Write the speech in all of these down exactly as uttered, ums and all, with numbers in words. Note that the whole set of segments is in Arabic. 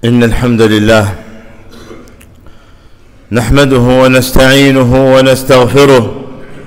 إن الحمد لله نحمده ونستعينه ونستغفره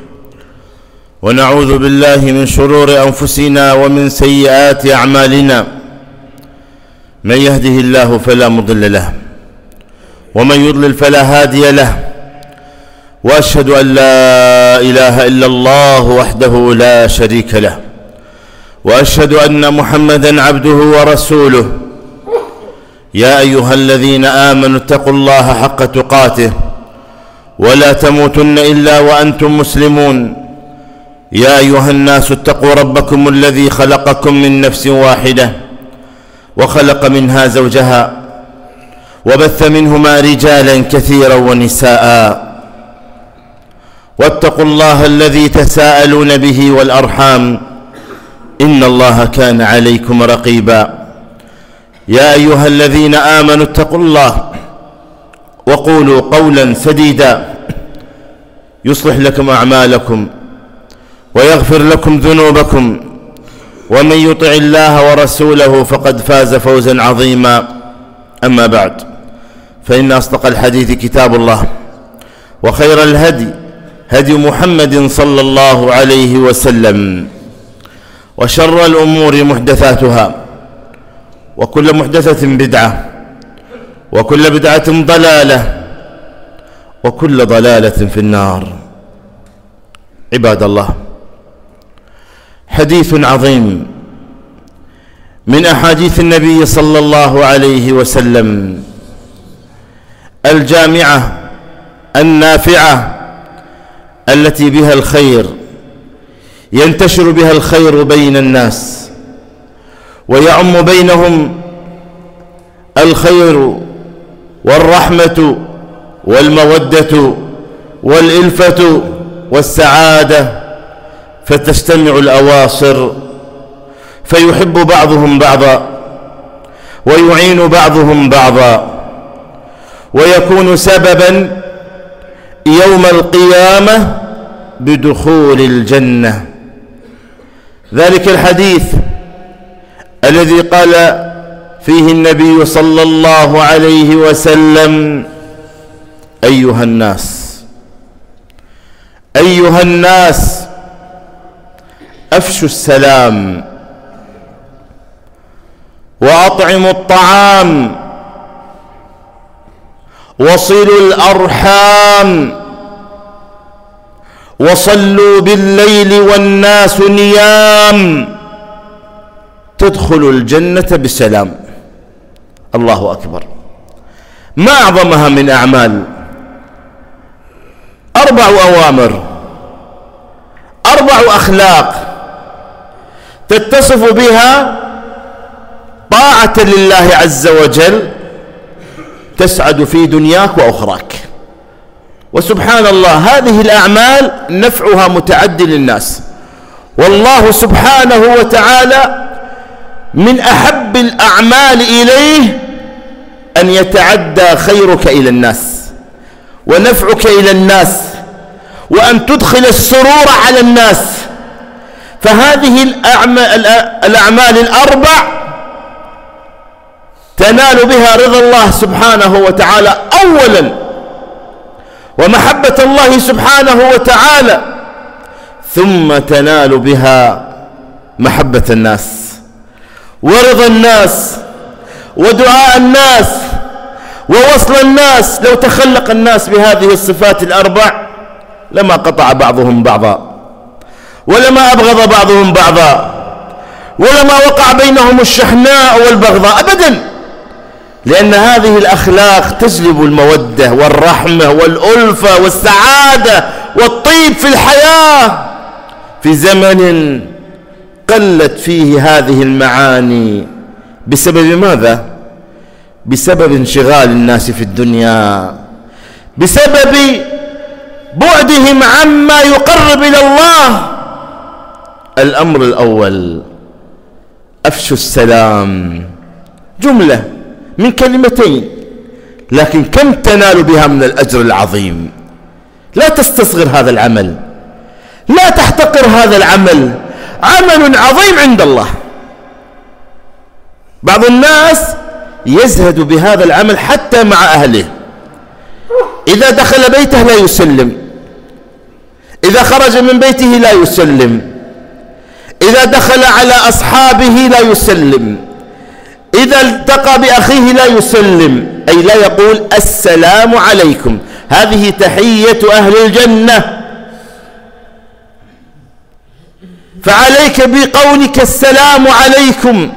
ونعوذ بالله من شرور أنفسنا ومن سيئات أعمالنا. من يهده الله فلا مضل له ومن يضلل فلا هادي له، وأشهد أن لا إله إلا الله وحده لا شريك له، وأشهد أن محمدا عبده ورسوله. يا أيها الذين آمنوا اتقوا الله حق تقاته ولا تموتن إلا وأنتم مسلمون. يا أيها الناس اتقوا ربكم الذي خلقكم من نفس واحدة وخلق منها زوجها وبث منهما رجالا كثيرا ونساء، واتقوا الله الذي تساءلون به والأرحام إن الله كان عليكم رقيبا. يا أيها الذين آمنوا اتقوا الله وقولوا قولا سديدا يصلح لكم أعمالكم ويغفر لكم ذنوبكم، ومن يطع الله ورسوله فقد فاز فوزا عظيما. أما بعد، فإن أصدق الحديث كتاب الله، وخير الهدي هدي محمد صلى الله عليه وسلم، وشر الأمور محدثاتها، وكل محدثة بدعة، وكل بدعة ضلالة، وكل ضلالة في النار. عباد الله، حديث عظيم من أحاديث النبي صلى الله عليه وسلم الجامعة النافعة التي بها الخير ينتشر بها الخير بين الناس، ويعم بينهم الخير والرحمة والمودة والإلفة والسعادة، فتجتمع الأواصر فيحب بعضهم بعضا ويعين بعضهم بعضا، ويكون سببا يوم القيامة بدخول الجنة. ذلك الحديث الذي قال فيه النبي صلى الله عليه وسلم: أيها الناس أيها الناس أفشوا السلام وأطعموا الطعام وصلوا الأرحام وصلوا بالليل والناس نيام تدخلوا الجنة بسلام. الله أكبر. ما أعظمها من أعمال؟ أربع أوامر، أربع أخلاق تتصف بها طاعة لله عز وجل تسعد في دنياك وأخراك. وسبحان الله، هذه الأعمال نفعها متعدي للناس، والله سبحانه وتعالى من أحب الأعمال إليه أن يتعدى خيرك إلى الناس ونفعك إلى الناس، وأن تدخل السرور على الناس. فهذه الأعمال الأربع تنال بها رضا الله سبحانه وتعالى أولا، ومحبة الله سبحانه وتعالى، ثم تنال بها محبة الناس ورضا الناس ودعاء الناس ووصل الناس. لو تخلق الناس بهذه الصفات الأربع لما قطع بعضهم بعضا، ولما أبغض بعضهم بعضا، ولما وقع بينهم الشحناء والبغضاء أبدا، لأن هذه الأخلاق تجلب المودة والرحمة والألفة والسعادة والطيب في الحياة في زمن قلت فيه هذه المعاني. بسبب ماذا؟ بسبب انشغال الناس في الدنيا، بسبب بعدهم عما يقرب إلى الله. الأمر الأول: أفشوا السلام. جملة من كلمتين، لكن كم تنال بها من الأجر العظيم. لا تستصغر هذا العمل، لا تحتقر هذا العمل، عمل عظيم عند الله. بعض الناس يزهد بهذا العمل حتى مع أهله. إذا دخل بيته لا يسلم، إذا خرج من بيته لا يسلم، إذا دخل على أصحابه لا يسلم، إذا التقى بأخيه لا يسلم، أي لا يقول السلام عليكم. هذه تحية أهل الجنة. فعليك بقولك السلام عليكم.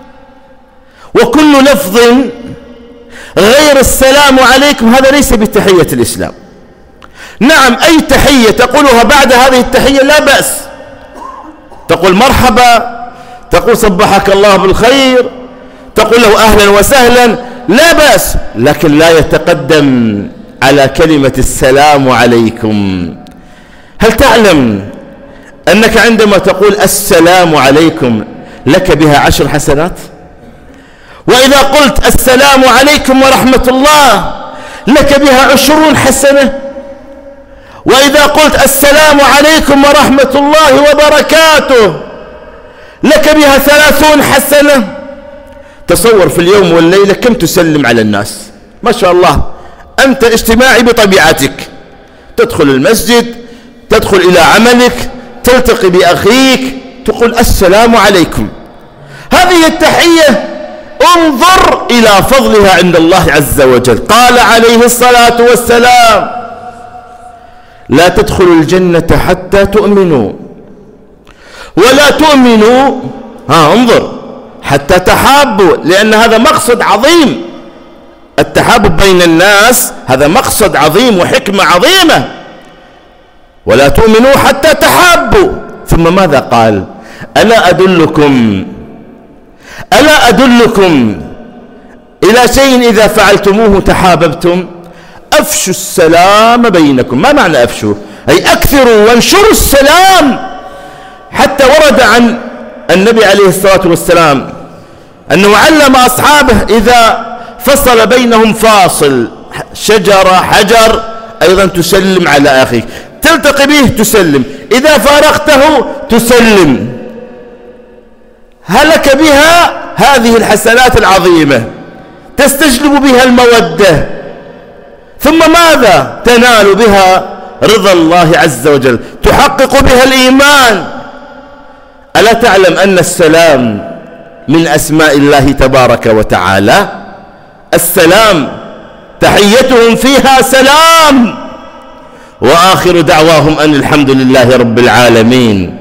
وكل لفظ غير السلام عليكم هذا ليس بتحية الإسلام. نعم، أي تحية تقولها بعد هذه التحية لا بأس، تقول مرحبا، تقول صبحك الله بالخير، تقول له أهلا وسهلا، لا بأس، لكن لا يتقدم على كلمة السلام عليكم. هل تعلم أنك عندما تقول السلام عليكم لك بها عشر حسنات؟ وإذا قلت السلام عليكم ورحمة الله لك بها عشرون حسنة. وإذا قلت السلام عليكم ورحمة الله وبركاته لك بها ثلاثون حسنة. تصور في اليوم والليلة كم تسلم على الناس. ما شاء الله، أنت اجتماعي بطبيعتك، تدخل المسجد، تدخل إلى عملك، تلتقي بأخيك، تقول السلام عليكم. هذه التحية انظر إلى فضلها عند الله عز وجل. قال عليه الصلاة والسلام: لا تدخلوا الجنة حتى تؤمنوا، ولا تؤمنوا ها انظر حتى تحابوا، لأن هذا مقصد عظيم. التحابب بين الناس هذا مقصد عظيم وحكمة عظيمة. ولا تؤمنوا حتى تحابوا. ثم ماذا قال؟ ألا أدلكم ألا أدلكم إلى شيء إذا فعلتموه تحاببتم؟ أفشوا السلام بينكم. ما معنى أفشوا؟ أي أكثروا وانشروا السلام. حتى ورد عن النبي عليه الصلاة والسلام أنه علم أصحابه إذا فصل بينهم فاصل، شجرة، حجر، أيضا تسلم على أخيك، تلتقي به تسلم، إذا فارقته تسلم. هلك بها هذه الحسنات العظيمة، تستجلب بها المودة، ثم ماذا؟ تنال بها رضا الله عز وجل، تحقق بها الإيمان. ألا تعلم أن السلام من أسماء الله تبارك وتعالى؟ السلام تحيتهم فيها سلام، وآخر دعواهم أن الحمد لله رب العالمين.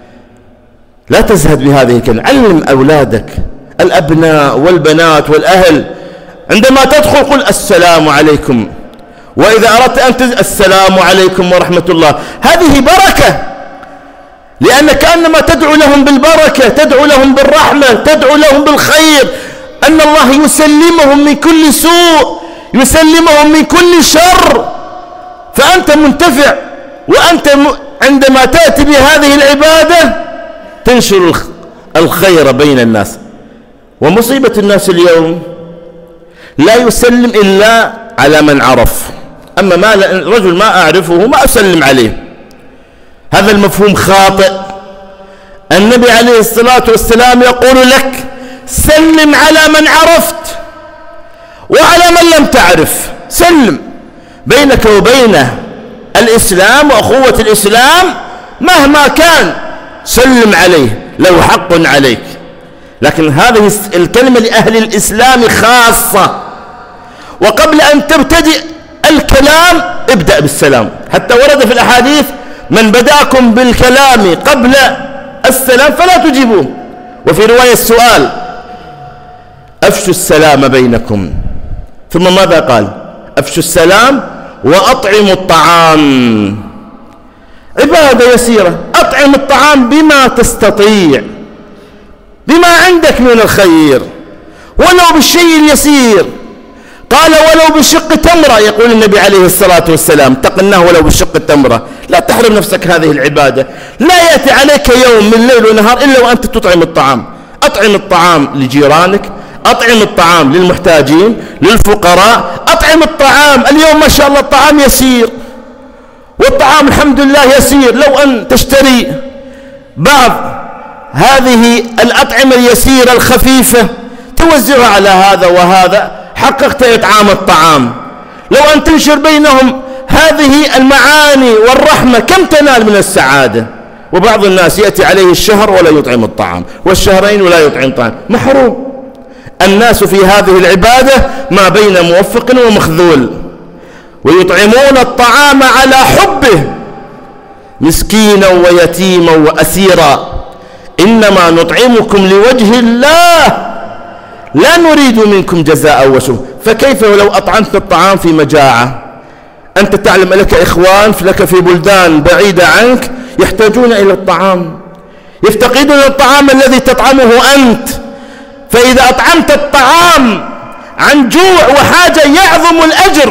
لا تزهد بهذه الكلمة. علم أولادك، الأبناء والبنات والأهل، عندما تدخل قل السلام عليكم، وإذا أردت أن تز... السلام عليكم ورحمة الله. هذه بركة، لأنك كأنما تدعو لهم بالبركة، تدعو لهم بالرحمة، تدعو لهم بالخير، أن الله يسلمهم من كل سوء، يسلمهم من كل شر. فأنت منتفع، وأنت م... عندما تأتي بهذه العبادة تنشر الخير بين الناس. ومصيبة الناس اليوم لا يسلم إلا على من عرف، أما ما رجل ما أعرفه ما أسلم عليه. هذا المفهوم خاطئ. النبي عليه الصلاة والسلام يقول لك سلم على من عرفت وعلى من لم تعرف. سلم بينك وبينه الإسلام وأخوة الإسلام مهما كان، سلم عليه، له حق عليك. لكن هذه الكلمة لأهل الإسلام خاصة. وقبل أن تبتدئ الكلام ابدأ بالسلام، حتى ورد في الأحاديث من بدأكم بالكلام قبل السلام فلا تجيبوه. وفي رواية السؤال أفشوا السلام بينكم. ثم ماذا قال؟ أفشوا السلام وأطعموا الطعام. عبادة يسيرة، أطعم الطعام بما تستطيع، بما عندك من الخير، ولو بالشيء اليسير. قال ولو بشق تمرة، يقول النبي عليه الصلاة والسلام تقناه ولو بشق التمرة. لا تحرم نفسك هذه العبادة. لا يأتي عليك يوم من ليل ونهار إلا وأنت تطعم الطعام. أطعم الطعام لجيرانك، أطعم الطعام للمحتاجين، للفقراء، أطعم الطعام. اليوم ما شاء الله الطعام يسير، والطعام الحمد لله يسير. لو أن تشتري بعض هذه الأطعمة اليسيرة الخفيفة توزعها على هذا وهذا حققت إطعام الطعام. لو أن تنشر بينهم هذه المعاني والرحمة كم تنال من السعادة. وبعض الناس يأتي عليه الشهر ولا يطعم الطعام، والشهرين ولا يطعم طعام، محروم. الناس في هذه العبادة ما بين موفق ومخذول، ويطعمون الطعام على حبه مسكينا ويتيما وأسيرا. إنما نطعمكم لوجه الله لا نريد منكم جزاء وشكرا. فكيف لو أطعمت الطعام في مجاعة؟ أنت تعلم لك إخوان لك في بلدان بعيدة عنك يحتاجون إلى الطعام، يفتقدون الطعام الذي تطعمه أنت. فإذا أطعمت الطعام عن جوع وحاجة يعظم الأجر.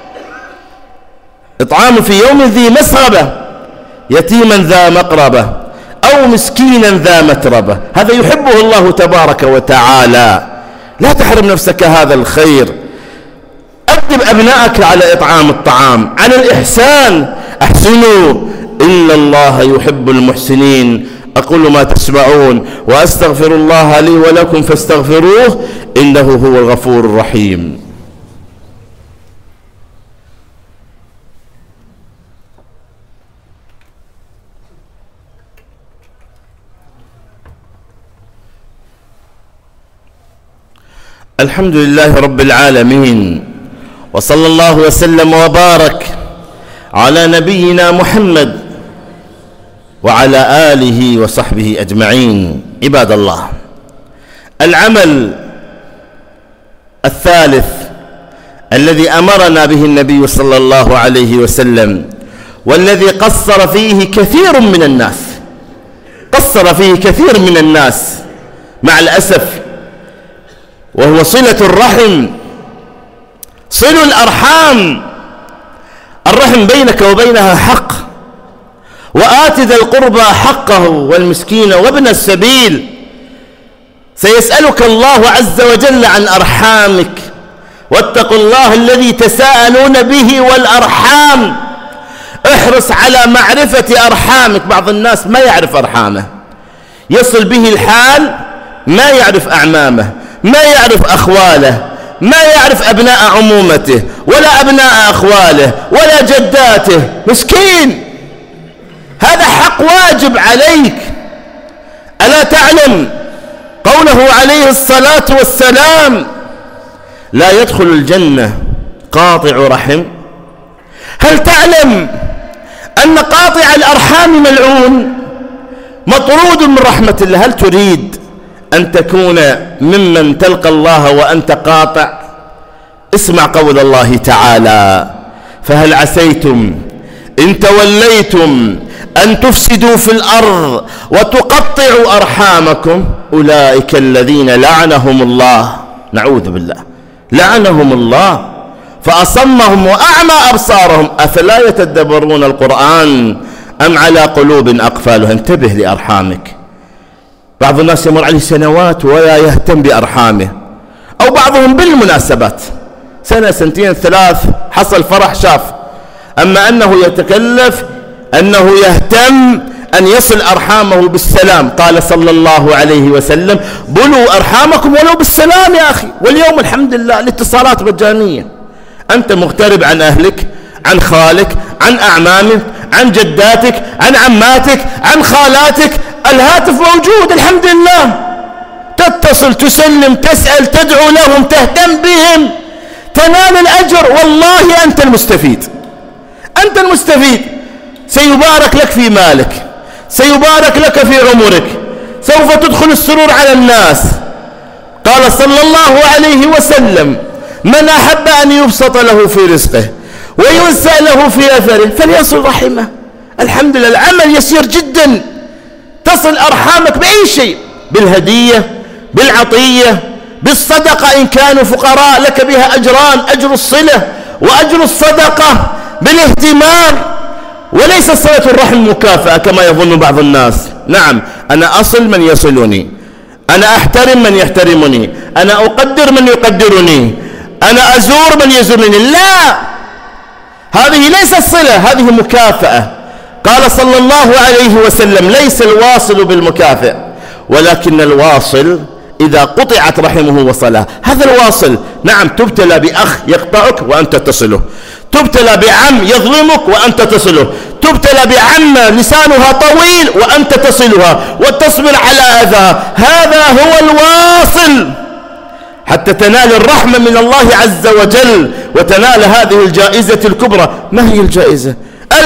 إطعام في يوم ذي مسغبة، يتيما ذا مقربة أو مسكينا ذا متربة، هذا يحبه الله تبارك وتعالى. لا تحرم نفسك هذا الخير. أدب أبنائك على إطعام الطعام، على الإحسان. أحسنوا إن الله يحب المحسنين. أقول ما تسمعون وأستغفر الله لي ولكم فاستغفروه إنه هو الغفور الرحيم. الحمد لله رب العالمين، وصلى الله وسلم وبارك على نبينا محمد وعلى آله وصحبه أجمعين. عباد الله، العمل الثالث الذي أمرنا به النبي صلى الله عليه وسلم والذي قصر فيه كثير من الناس قصر فيه كثير من الناس مع الأسف، وهو صلة الرحم. صلوا الأرحام. الرحم بينك وبينها حق، وآت ذا القربى حقه والمسكين وابن السبيل. سيسألك الله عز وجل عن أرحامك، واتقوا الله الذي تساءلون به والأرحام. احرص على معرفة أرحامك. بعض الناس ما يعرف أرحامه، يصل به الحال ما يعرف أعمامه، ما يعرف أخواله، ما يعرف أبناء عمومته ولا أبناء أخواله ولا جداته. مسكين. هذا حق واجب عليك. ألا تعلم قوله عليه الصلاة والسلام: لا يدخل الجنة قاطع رحم؟ هل تعلم أن قاطع الأرحام ملعون مطرود من رحمة الله؟ هل تريد أن تكون ممن تلقى الله وأنت قاطع؟ اسمع قول الله تعالى: فهل عسيتم إن توليتم أن تفسدوا في الأرض وتقطعوا أرحامكم أولئك الذين لعنهم الله. نعوذ بالله. لعنهم الله فأصمهم وأعمى أبصارهم أفلا يتدبرون القرآن أم على قلوب أقفالها. انتبه لأرحامك. بعض الناس يمر عليه سنوات ولا يهتم بأرحامه، أو بعضهم بالمناسبات سنة سنتين ثلاث حصل فرح شاف، أما أنه يتكلف أنه يهتم أن يصل أرحامه بالسلام. قال صلى الله عليه وسلم: بلوا أرحامكم ولو بالسلام يا أخي. واليوم الحمد لله الاتصالات مجانية، أنت مغترب عن أهلك، عن خالك، عن أعمامك، عن جداتك، عن عماتك، عن خالاتك، الهاتف موجود الحمد لله. تتصل، تسلم، تسأل، تدعو لهم، تهتم بهم، تنال الأجر. والله أنت المستفيد، أنت المستفيد. سيبارك لك في مالك، سيبارك لك في عمرك، سوف تدخل السرور على الناس. قال صلى الله عليه وسلم: من أحب أن يبسط له في رزقه ويوسع له في أثره فليصل رحمه. الحمد لله، العمل يسير جدا. تصل أرحامك بأي شيء، بالهدية، بالعطية، بالصدقة إن كانوا فقراء لك بها أجران: أجر الصلة وأجر الصدقة، بالاهتمام. وليس صلة الرحم مكافأة كما يظن بعض الناس. نعم، أنا أصل من يصلني، أنا أحترم من يحترمني، أنا أقدر من يقدرني، أنا أزور من يزورني. لا، هذه ليست صلة، هذه مكافأة. قال صلى الله عليه وسلم: ليس الواصل بالمكافئ ولكن الواصل إذا قطعت رحمه وصلها. هذا الواصل. نعم، تبتلى بأخ يقطعك وأنت تصله، تبتلى بعم يظلمك وأنت تصله، تبتلى بعمة لسانها طويل وأنت تصلها وتصبر على أذى. هذا هو الواصل حتى تنال الرحمة من الله عز وجل وتنال هذه الجائزة الكبرى. ما هي الجائزة؟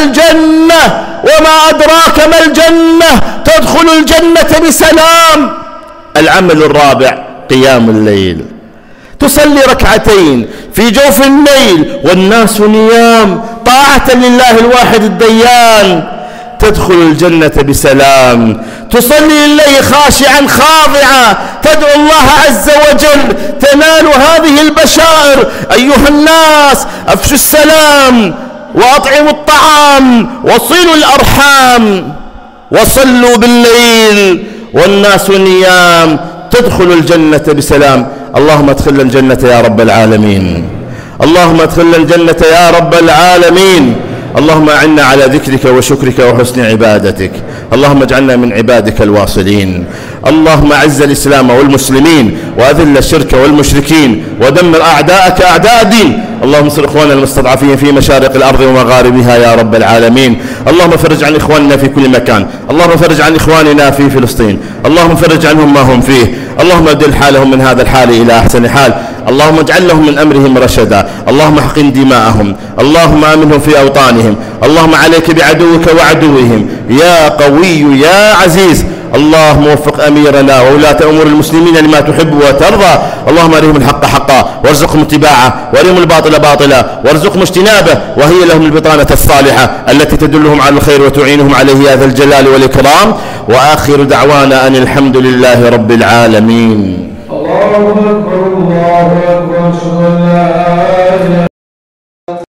الجنة. وما أدراك ما الجنة؟ تدخل الجنة بسلام. العمل الرابع قيام الليل. تصلي ركعتين في جوف الليل والناس نيام طاعة لله الواحد الديان، تدخل الجنة بسلام. تصلي الليل خاشعا خاضعا تدعو الله عز وجل، تنال هذه البشائر. أيها الناس أفشوا السلام وأطعموا الطعام وصلوا الأرحام وصلوا بالليل والناس نيام، تدخل الجنة بسلام. اللهم ادخلنا الجنة يا رب العالمين، اللهم ادخلنا الجنة يا رب العالمين. اللهم أعنا على ذكرك وشكرك وحسن عبادتك. اللهم اجعلنا من عبادك الواصلين. اللهم أعز الإسلام والمسلمين وأذل الشرك والمشركين ودمر أعداءك أعداء الدين. اللهم انصر إخواننا المستضعفين في مشارق الأرض ومغاربها يا رب العالمين. اللهم فرج عن إخواننا في كل مكان، اللهم فرج عن إخواننا في فلسطين، اللهم فرج عنهم ما هم فيه، اللهم ابدل حالهم من هذا الحال إلى أحسن حال، اللهم اجعل لهم من أمرهم رشدا، اللهم احقن دماءهم، اللهم آمنهم في أوطانهم، اللهم عليك بعدوك وعدوهم يا قوي يا عزيز. اللهم وفق أميرنا وولاة أمور المسلمين لما تحب وترضى. اللهم أرهم الحق حقا وارزقهم اتباعه، وأرهم الباطل باطلا وارزقهم اجتنابه، وهي لهم البطانة الصالحة التي تدلهم على الخير وتعينهم عليه يا ذا الجلال والإكرام. وآخر دعوانا أن الحمد لله رب العالمين. الله أكبر الله أكبر.